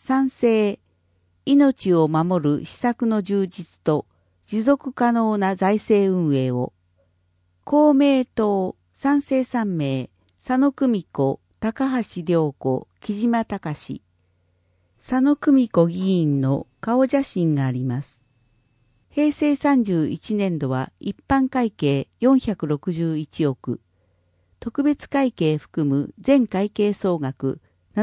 賛成、命を守る施策の充実と持続可能な財政運営を。公明党、賛成3名、佐野久美子、高橋良子、木島隆。佐野久美子議員の顔写真があります。平成31年度は一般会計461億、特別会計含む全会計総額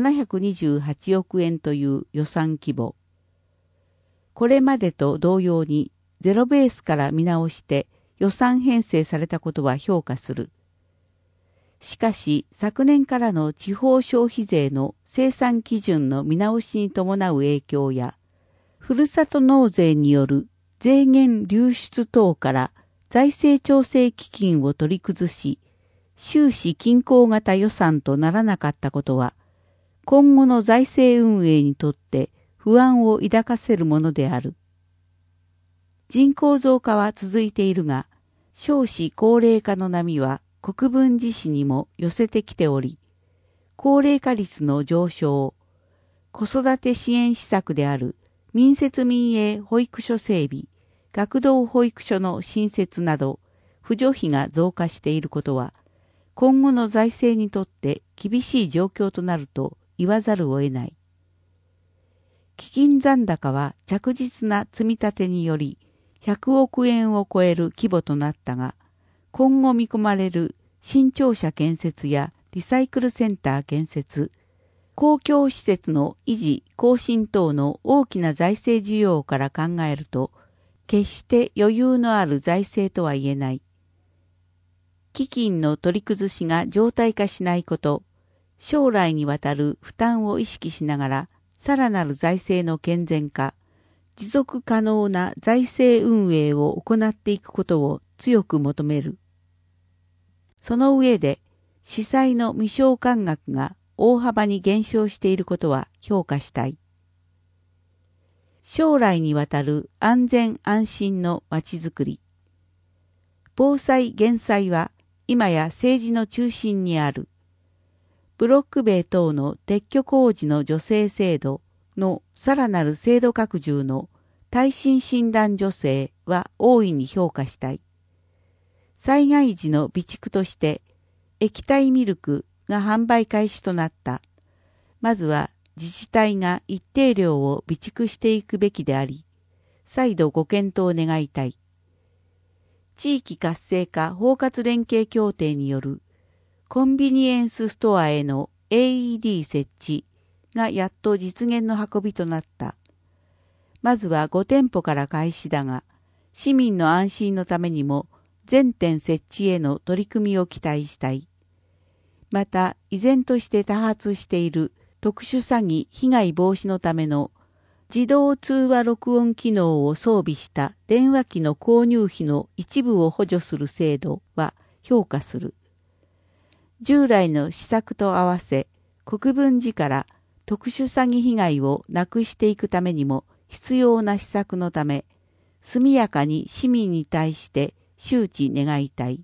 728億円という予算規模。これまでと同様にゼロベースから見直して予算編成されたことは評価する。しかし昨年からの地方消費税の生産基準の見直しに伴う影響や、ふるさと納税による税源流出等から財政調整基金を取り崩し、収支均衡型予算とならなかったことは、今後の財政運営にとって不安を抱かせるものである。人口増加は続いているが、少子高齢化の波は国分寺市にも寄せてきており、高齢化率の上昇、子育て支援施策である民設民営保育所整備、学童保育所の新設など、扶助費が増加していることは、今後の財政にとって厳しい状況となると言わざるを得ない。基金残高は着実な積み立てにより100億円を超える規模となったが、今後見込まれる新庁舎建設やリサイクルセンター建設、公共施設の維持・更新等の大きな財政需要から考えると、決して余裕のある財政とは言えない。基金の取り崩しが常態化しないこと、将来にわたる負担を意識しながら、さらなる財政の健全化、持続可能な財政運営を行っていくことを強く求める。その上で、司祭の未償還額が大幅に減少していることは評価したい。将来にわたる安全安心のまちづくり。防災減災は今や政治の中心にある。ブロック塀等の撤去工事の助成制度のさらなる制度拡充の耐震診断助成は大いに評価したい。災害時の備蓄として液体ミルクが販売開始となった。まずは自治体が一定量を備蓄していくべきであり、再度ご検討願いたい。地域活性化包括連携協定によるコンビニエンスストアへの AED 設置がやっと実現の運びとなった。まずは5店舗から開始だが、市民の安心のためにも全店設置への取り組みを期待したい。また、依然として多発している特殊詐欺被害防止のための自動通話録音機能を装備した電話機の購入費の一部を補助する制度は評価する。従来の施策と合わせ、国分寺から特殊詐欺被害をなくしていくためにも必要な施策のため、速やかに市民に対して周知願いたい。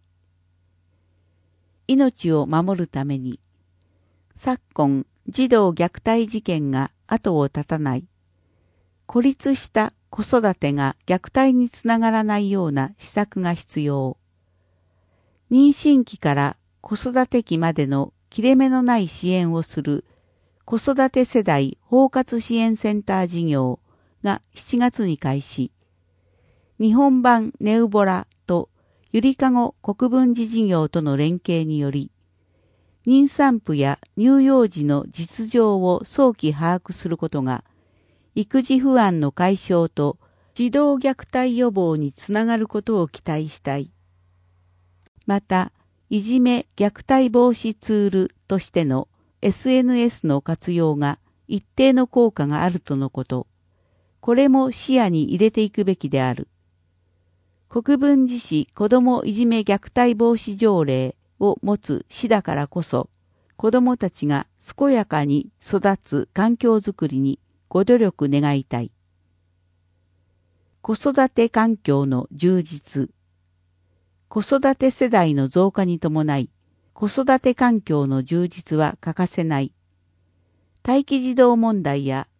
命を守るために、昨今児童虐待事件が後を絶たない。孤立した子育てが虐待につながらないような施策が必要。妊娠期から子育て期までの切れ目のない支援をする子育て世代包括支援センター事業が7月に開始。日本版ネウボラとゆりかご国分寺事業との連携により、妊産婦や乳幼児の実情を早期把握することが、育児不安の解消と児童虐待予防につながることを期待したい。また、いじめ虐待防止ツールとしての SNS の活用が一定の効果があるとのこと。これも視野に入れていくべきである。国分寺市子どもいじめ虐待防止条例を持つ市だからこそ、子どもたちが健やかに育つ環境づくりにご努力願いたい。子育て環境の充実。子育て世代の増加に伴い、子育て環境の充実は欠かせない。待機児童問題や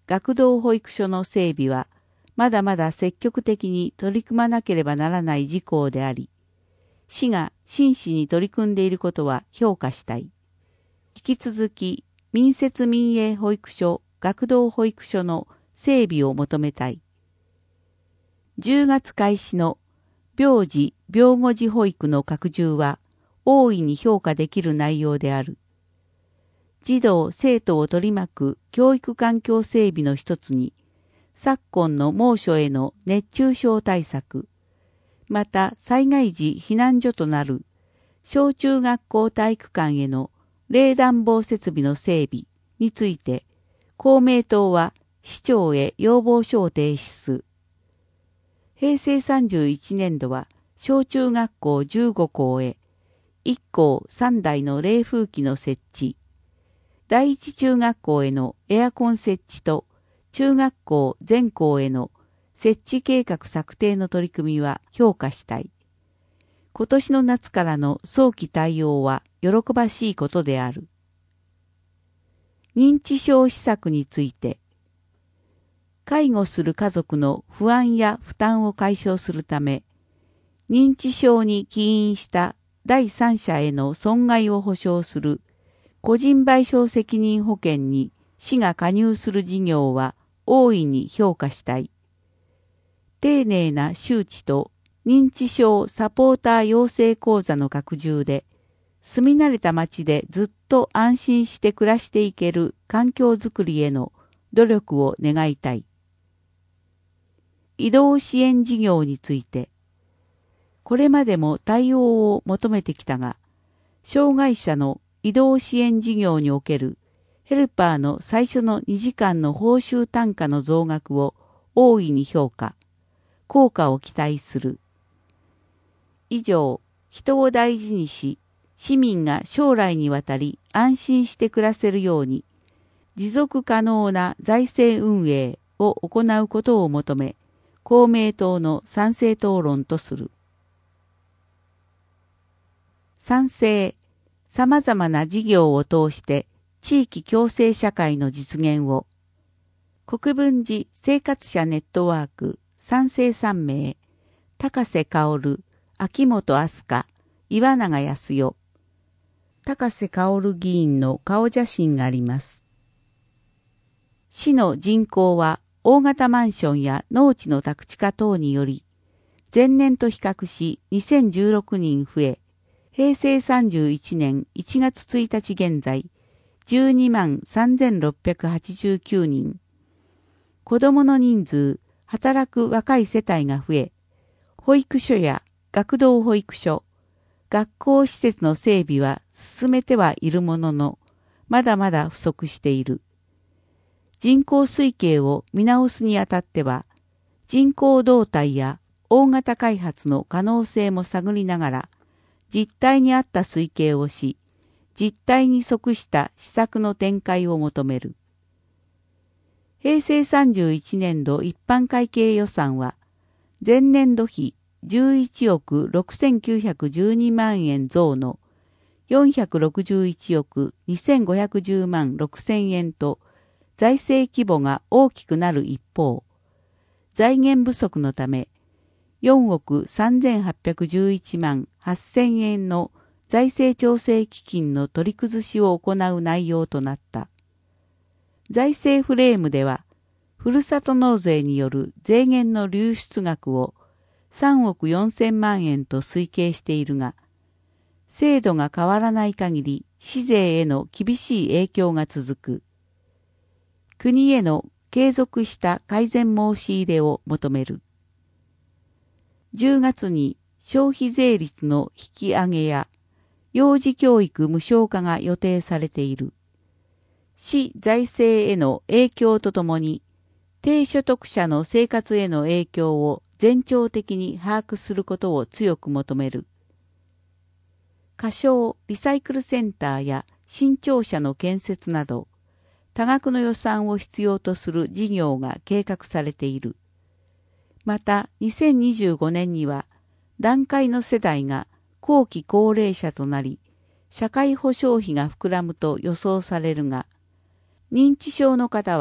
学童保育所の整備は、まだまだ積極的に取り組まなければならない事項であり、市が真摯に取り組んでいることは評価したい。引き続き、民設民営保育所、学童保育所の整備を求めたい。10月開始の病児・病後児保育の拡充は大いに評価できる内容である。児童・生徒を取り巻く教育環境整備の一つに、昨今の猛暑への熱中症対策、また災害時避難所となる小中学校体育館への冷暖房設備の整備について、公明党は市長へ要望書を提出。平成31年度は小中学校15校へ1校3台の冷風機の設置、第一中学校へのエアコン設置と中学校全校への設置計画策定の取り組みは評価したい。今年の夏からの早期対応は喜ばしいことである。認知症施策について、介護する家族の不安や負担を解消するため、認知症に起因した第三者への損害を補償する個人賠償責任保険に市が加入する事業は大いに評価したい。丁寧な周知と認知症サポーター養成講座の拡充で、住み慣れた町でずっと安心して暮らしていける環境づくりへの努力を願いたい。移動支援事業について、これまでも対応を求めてきたが、障害者の移動支援事業におけるヘルパーの最初の2時間の報酬単価の増額を大いに評価、効果を期待する。以上、人を大事にし、市民が将来にわたり安心して暮らせるように、持続可能な財政運営を行うことを求め、公明党の賛成討論とする。賛成、様々な事業を通して地域共生社会の実現を。国分寺生活者ネットワーク賛成3名、高瀬薫、秋元飛鳥、岩永康代。高瀬薫議員の顔写真があります。市の人口は大型マンションや農地の宅地化等により、前年と比較し2016人増え、平成31年1月1日現在、12万3689人。子どもの人数、働く若い世帯が増え、保育所や学童保育所、学校施設の整備は進めてはいるものの、まだまだ不足している。人口推計を見直すにあたっては、人口動態や大型開発の可能性も探りながら、実態に合った推計をし、実態に即した施策の展開を求める。平成31年度一般会計予算は、前年度比11億6912万円増の461億2510万6000円と、財政規模が大きくなる一方、財源不足のため、4億3811万8000円の財政調整基金の取り崩しを行う内容となった。財政フレームでは、ふるさと納税による税源の流出額を3億4000万円と推計しているが、制度が変わらない限り市税への厳しい影響が続く。国への継続した改善申し入れを求める。10月に消費税率の引き上げや幼児教育無償化が予定されている。市財政への影響とともに低所得者の生活への影響を全庁的に把握することを強く求める。仮称リサイクルセンターや新庁舎の建設など多額の予算を必要とする事業が計画されている。また2025年には団塊の世代が後期高齢者となり、社会保障費が膨らむと予想されるが、認知症の方は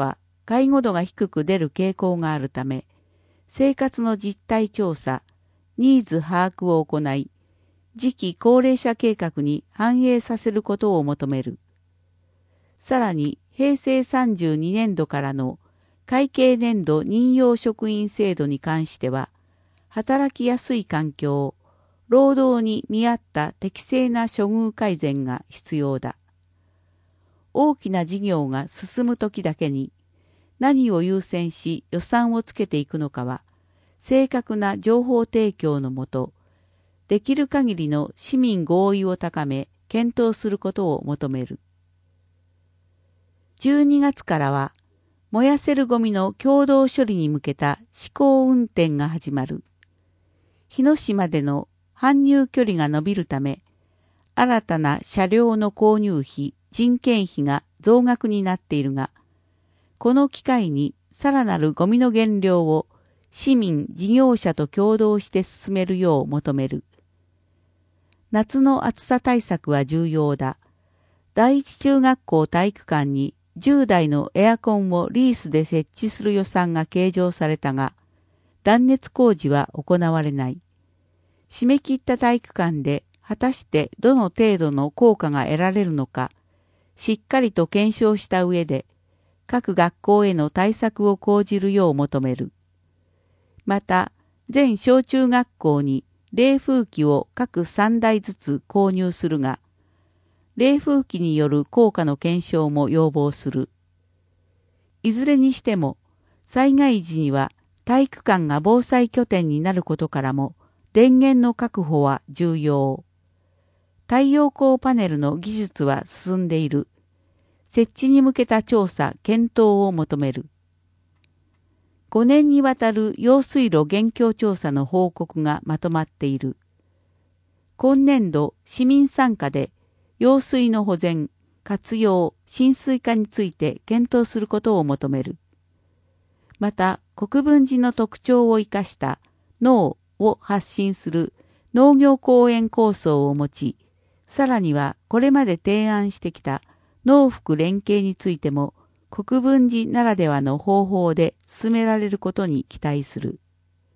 介護度が低く出る傾向があるため、生活の実態調査、ニーズ把握を行い、次期高齢者計画に反映させることを求める。さらに、平成32年度からの会計年度任用職員制度に関しては、働きやすい環境、労働に見合った適正な処遇改善が必要だ。大きな事業が進むときだけに、何を優先し予算をつけていくのかは、正確な情報提供のもと、できる限りの市民合意を高め、検討することを求める。12月からは、燃やせるゴミの共同処理に向けた試行運転が始まる。日野市までの搬入距離が伸びるため、新たな車両の購入費、人件費が増額になっているが、この機会にさらなるゴミの減量を市民・事業者と共同して進めるよう求める。夏の暑さ対策は重要だ。第一中学校体育館に10台のエアコンをリースで設置する予算が計上されたが、断熱工事は行われない。締め切った体育館で果たしてどの程度の効果が得られるのか、しっかりと検証した上で、各学校への対策を講じるよう求める。また、全小中学校に冷風機を各3台ずつ購入するが、冷風機による効果の検証も要望する。いずれにしても、災害時には体育館が防災拠点になることからも、電源の確保は重要。太陽光パネルの技術は進んでいる。設置に向けた調査・検討を求める。5年にわたる用水路現況調査の報告がまとまっている。今年度、市民参加で、用水の保全、活用、浸水化について検討することを求める。また、国分寺の特徴を生かした農を発信する農業公園構想を持ち、さらにはこれまで提案してきた農福連携についても国分寺ならではの方法で進められることに期待する。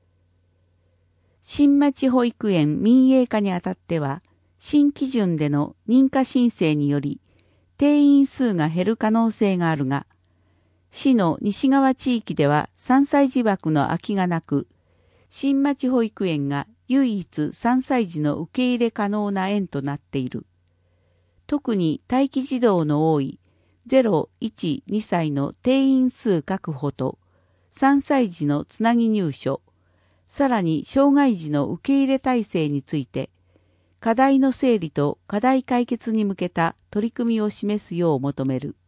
新町保育園民営化にあたっては、新基準での認可申請により定員数が減る可能性があるが、市の西側地域では3歳児枠の空きがなく、新町保育園が唯一3歳児の受け入れ可能な園となっている。特に待機児童の多い0、1、2歳の定員数確保と3歳児のつなぎ入所、さらに障害児の受け入れ体制について、課題の整理と課題解決に向けた取り組みを示すよう求める。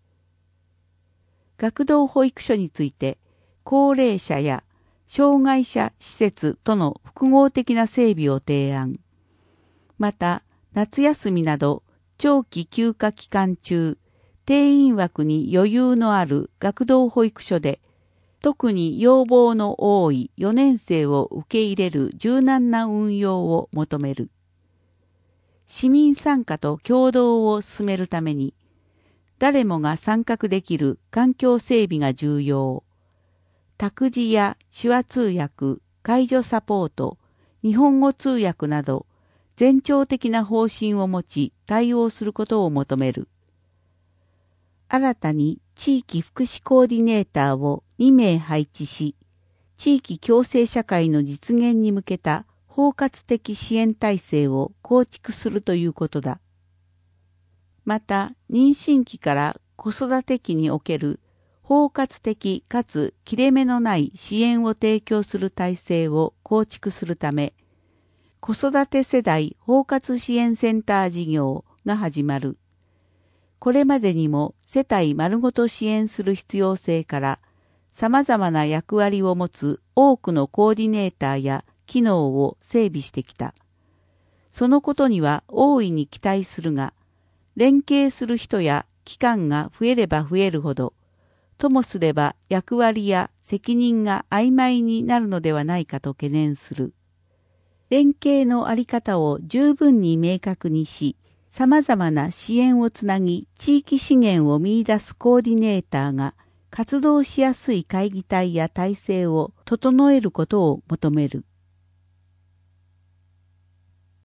学童保育所について、高齢者や障害者施設との複合的な整備を提案。また、夏休みなど長期休暇期間中、定員枠に余裕のある学童保育所で、特に要望の多い4年生を受け入れる柔軟な運用を求める。市民参加と協働を進めるために、誰もが参画できる環境整備が重要。託児や手話通訳、介助サポート、日本語通訳など、全庁的な方針を持ち対応することを求める。新たに地域福祉コーディネーターを2名配置し、地域共生社会の実現に向けた包括的支援体制を構築するということだ。また、妊娠期から子育て期における包括的かつ切れ目のない支援を提供する体制を構築するため、子育て世代包括支援センター事業が始まる。これまでにも世帯丸ごと支援する必要性から、様々な役割を持つ多くのコーディネーターや機能を整備してきた。そのことには大いに期待するが、連携する人や機関が増えれば増えるほど、ともすれば役割や責任が曖昧になるのではないかと懸念する。連携のあり方を十分に明確にし、様々な支援をつなぎ、地域資源を見出すコーディネーターが活動しやすい会議体や体制を整えることを求める。